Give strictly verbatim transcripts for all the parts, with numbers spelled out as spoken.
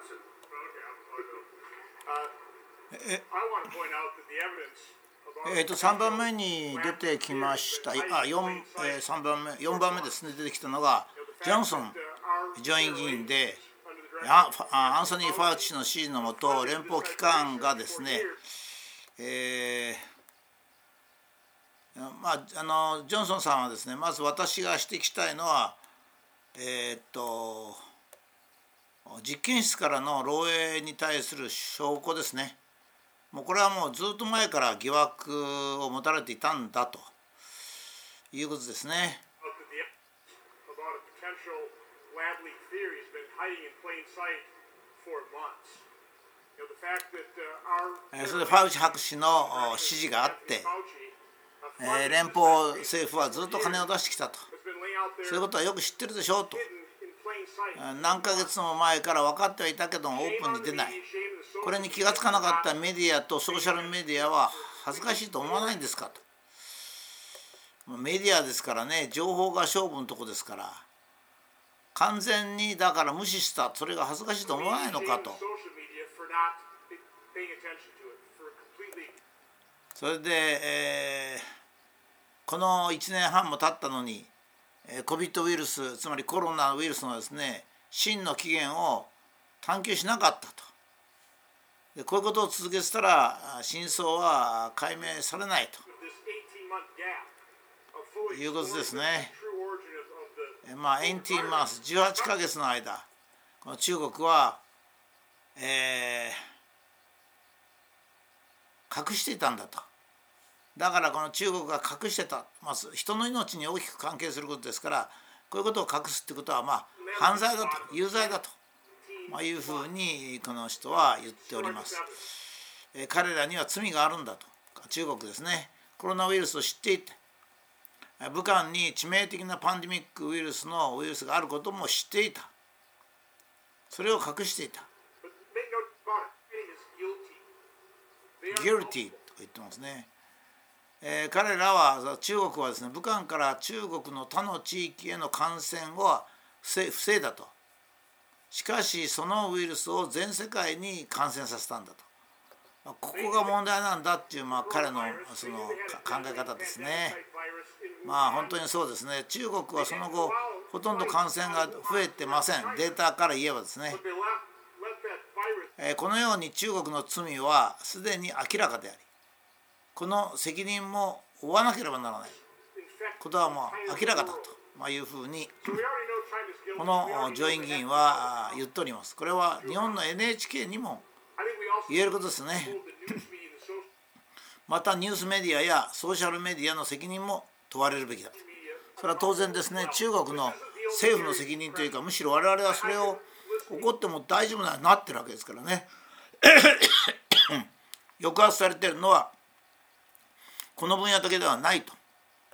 ええー、とさんばんめに出てきましたあよん、えー、さんばんめよんばんめですね。出てきたのがジョンソン上院議員で、アンソニー・ファウチ氏の指示のもと連邦機関がですね、えーまあ、あのジョンソンさんはですね、まず私が指摘したいのは、えー、っと実験室からの漏洩に対する証拠ですね。もうこれはもうずっと前から疑惑を持たれていたんだということですね。それでファウチ博士の指示があって、連邦政府はずっと金を出してきたと、そういうことはよく知ってるでしょうと、何ヶ月も前から分かってはいたけどもオープンに出ない、これに気がつかなかったメディアとソーシャルメディアは恥ずかしいと思わないんですかと。メディアですからね、情報が勝負のとこですから、完全にだから無視した、それが恥ずかしいと思わないのかと。それで、えー、このいちねんはんも経ったのに コビッド ウイルス、つまりコロナウイルスのですね真の起源を探求しなかったと。でこういうことを続けてたら真相は解明されないということですね。まあじゅうはちマンス、じゅうはちかげつの間、この中国は、えー、隠していたんだと。だからこの中国が隠してた、まあ、人の命に大きく関係することですから、こういうことを隠すってことはまあ犯罪だと、有罪だと、まあ、いうふうにこの人は言っております。えー、彼らには罪があるんだと。中国ですね、コロナウイルスを知っていて、武漢に致命的なパンデミックウイルスのウイルスがあることも知っていた。それを隠していた。guilty と言ってますね。えー、彼らは、中国はですね、武漢から中国の他の地域への感染を防いだと。しかしそのウイルスを全世界に感染させたんだと。ここが問題なんだっていう、まあ、彼のその考え方ですね。まあ本当にそうですね。中国はその後ほとんど感染が増えてません。データから言えばですね、えー、このように中国の罪はすでに明らかであり、この責任も負わなければならないことはもう明らかだと、まあ、いうふうにこの上院議員は言っております。これは日本の エヌエイチケー にも言えることですね。またニュースメディアやソーシャルメディアの責任も問われるべきだと。それは当然ですね。中国の政府の責任というか、むしろ我々はそれを怒っても大丈夫なようになってるわけですからね。抑圧されているのはこの分野だけではないと。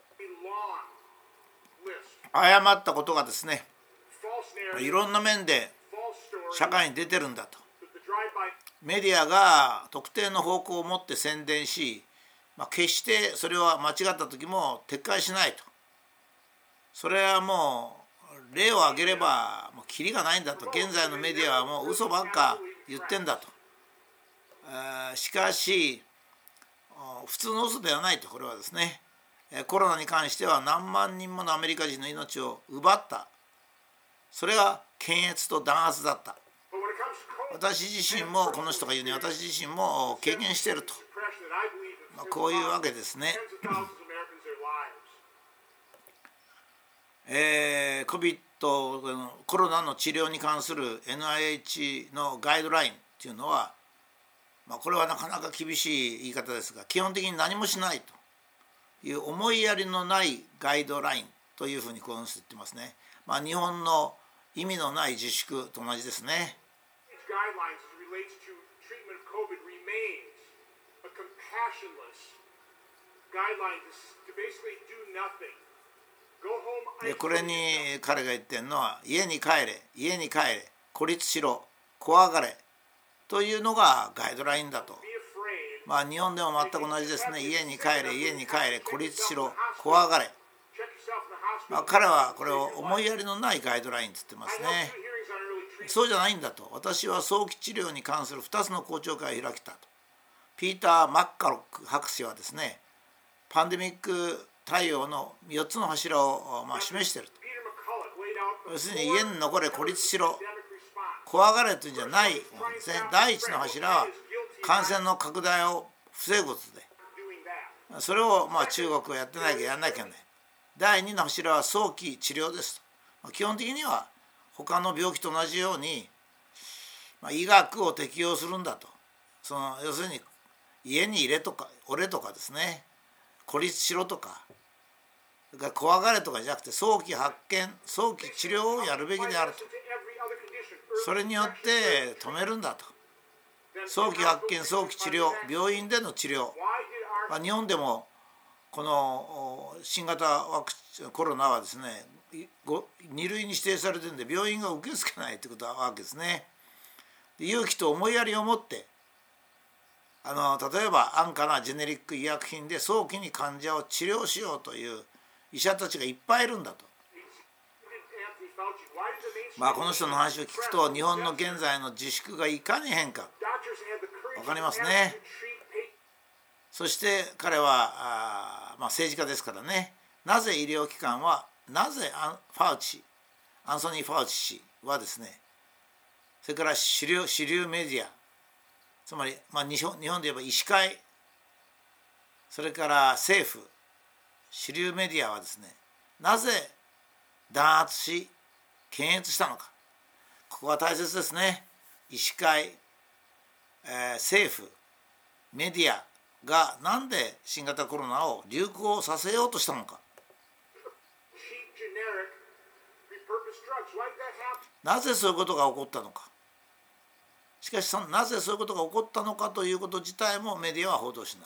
誤ったことがですね、いろんな面で社会に出てるんだと。メディアが特定の方向を持って宣伝し、まあ、決してそれは間違った時も撤回しないと。それはもう例を挙げればもうキリがないんだと。現在のメディアはもう嘘ばっか言ってんだと。しかし普通の嘘ではないと。これはですね、コロナに関しては何万人ものアメリカ人の命を奪った。それが検閲と弾圧だった。私自身も、この人が言うに私自身も経験していると、まあ、こういうわけですね。えー、コビッド コロナの治療に関する エヌアイエイチ のガイドラインというのは、まあ、これはなかなか厳しい言い方ですが、基本的に何もしないという思いやりのないガイドラインというふうにこう言ってますね。まあ、日本の意味のない自粛と同じですね。でこれに彼が言ってるのは、家に帰れ、家に帰れ、孤立しろ、怖がれというのがガイドラインだと。まあ日本でも全く同じですね。家に帰れ、家に帰れ、孤立しろ、怖がれ。まあ、彼はこれを思いやりのないガイドラインと言ってますね。 そうじゃないんだと。私は早期治療に関するふたつの公聴会を開きたと。ピーター・マッカロック博士はですね、パンデミック対応のよっつの柱をまあ示していると。要するに家に残れ、孤立しろ、怖がれというんじゃないものですね。第一の柱は感染の拡大を防ぐことで、それをまあ中国はやってないけどやらなきゃね。第二の柱は早期治療ですと。基本的には他の病気と同じように、まあ、医学を適用するんだと。その要するに家に入れとか折れとかですね、孤立しろとか、それから怖がれとかじゃなくて早期発見、早期治療をやるべきであると。それによって止めるんだと。早期発見、早期治療、病院での治療、まあ、日本でもこの新型ワクチンコロナはですね、に類に指定されてるんで病院が受け付けないということなわけですね。で、勇気と思いやりを持ってあの例えば安価なジェネリック医薬品で早期に患者を治療しようという医者たちがいっぱいいるんだと。まあこの人の話を聞くと日本の現在の自粛がいかに変か分かりますね。そして彼はあ、まあ、政治家ですからね、なぜ医療機関はなぜファウチアンソニー・ファウチ氏はですね、それから主流、主流メディア、つまり、まあ、日本、日本で言えば医師会、それから政府、主流メディアはですね、なぜ弾圧し検閲したのか。ここは大切ですね。医師会、えー、政府、メディアがなんで新型コロナを流行させようとしたのか。なぜそういうことが起こったのか。しかしなぜそういうことが起こったのかということ自体もメディアは報道しない。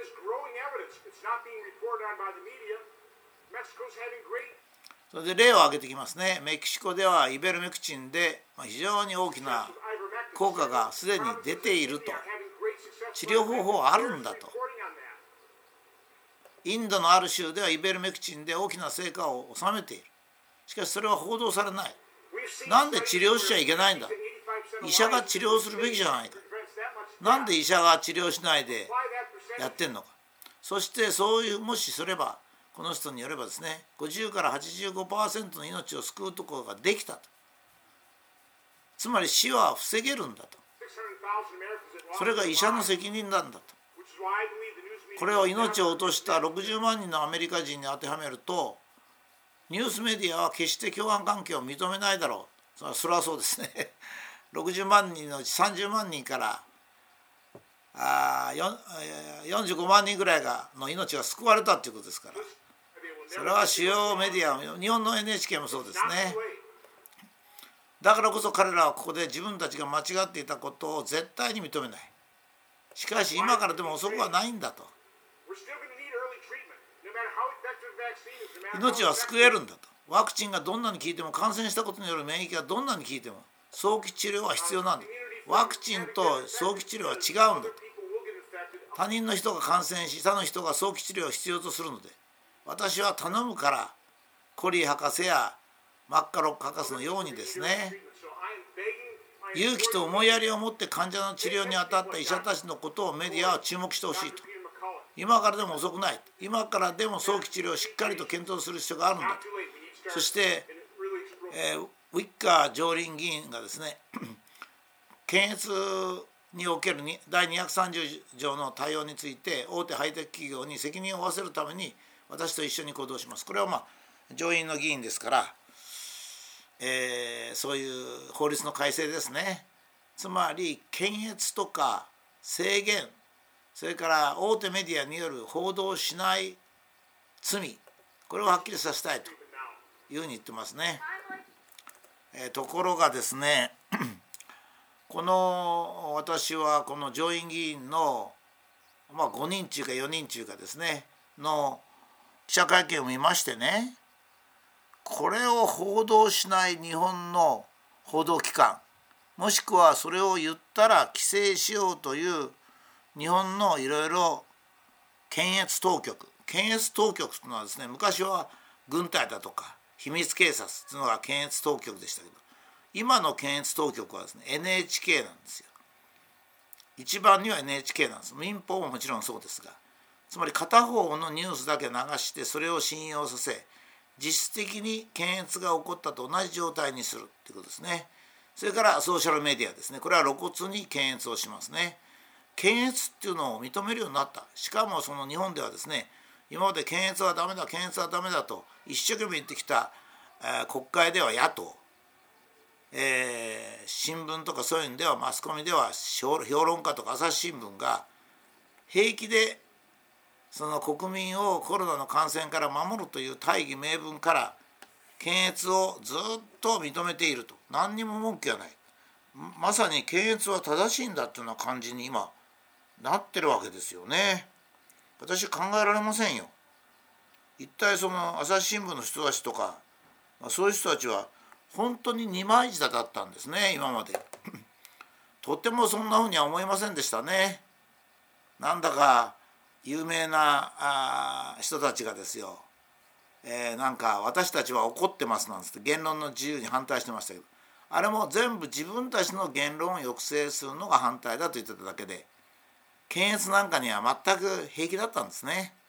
それで例を挙げてきますね。メキシコではイベルメクチンで非常に大きな効果がすでに出ていると。治療方法はあるんだと。インドのある州ではイベルメクチンで大きな成果を収めている。しかしそれは報道されない。なんで治療しちゃいけないんだ。医者が治療するべきじゃないか。なんで医者が治療しないでやってんのか。そしてそういうもしすればこの人によればですね、ごじゅうからはちじゅうごパーセントの命を救うところができたと。つまり死は防げるんだと。それが医者の責任なんだと。これを命を落としたろくじゅうまんにんのアメリカ人に当てはめると、ニュースメディアは決して共犯関係を認めないだろう。それはそうですね。ろくじゅうまんにんのうちさんじゅうまんにんからあよんじゅうごまんにんぐらいがの命が救われたということですから、それは主要メディア、日本の エヌエイチケー もそうですね。だからこそ彼らはここで自分たちが間違っていたことを絶対に認めない。しかし今からでも遅くはないんだと。命は救えるんだと。ワクチンがどんなに効いても、感染したことによる免疫がどんなに効いても早期治療は必要なんだ。ワクチンと早期治療は違うんだと。他人の人が感染し他の人が早期治療を必要とするので、私は頼むからコリー博士やマッカロック博士のようにですね、勇気と思いやりを持って患者の治療に当たった医者たちのことをメディアは注目してほしいと。今からでも遅くない。今からでも早期治療をしっかりと検討する必要があるんだと。そして、えー、ウィッカー上院議員がですね、検閲におけるだいにひゃくさんじゅう条の対応について大手ハイテク企業に責任を負わせるために私と一緒に行動します。これはまあ上院の議員ですから、えー、そういう法律の改正ですね。つまり検閲とか制限、それから大手メディアによる報道しない罪、これをはっきりさせたいというふうに言ってますね。えー、ところがですね、この私はこの上院議員の、まあ、ごにん中かよにん中かですねの記者会見を見ましてね、これを報道しない日本の報道機関、もしくはそれを言ったら規制しようという日本のいろいろ検閲当局、検閲当局というのはですね、昔は軍隊だとか秘密警察というのが検閲当局でしたけど、 今の検閲当局はですね エヌエイチケー なんですよ。一番には エヌエイチケー なんです。民放ももちろんそうですが、つまり片方のニュースだけ流してそれを信用させ、実質的に検閲が起こったと同じ状態にするということですね。それからソーシャルメディアですね。これは露骨に検閲をしますね。検閲っていうのを認めるようになった。しかもその日本ではですね、今まで検閲はダメだ検閲はダメだと一生懸命言ってきた、えー、国会では野党、えー、新聞とかそういうんではマスコミでは評論家とか朝日新聞が平気でその国民をコロナの感染から守るという大義名分から検閲をずっと認めていると。何にも文句がない。まさに検閲は正しいんだというような感じに今なってるわけですよね。私考えられませんよ。一体その朝日新聞の人たちとかそういう人たちは本当に二枚舌だったんですね今までとてもそんなふうには思いませんでしたね。なんだか有名なあ人たちがですよ、えー、なんか私たちは怒ってますなんつって言論の自由に反対してましたけど、あれも全部自分たちの言論を抑制するのが反対だと言ってただけで、検閲なんかには全く平気だったんですね。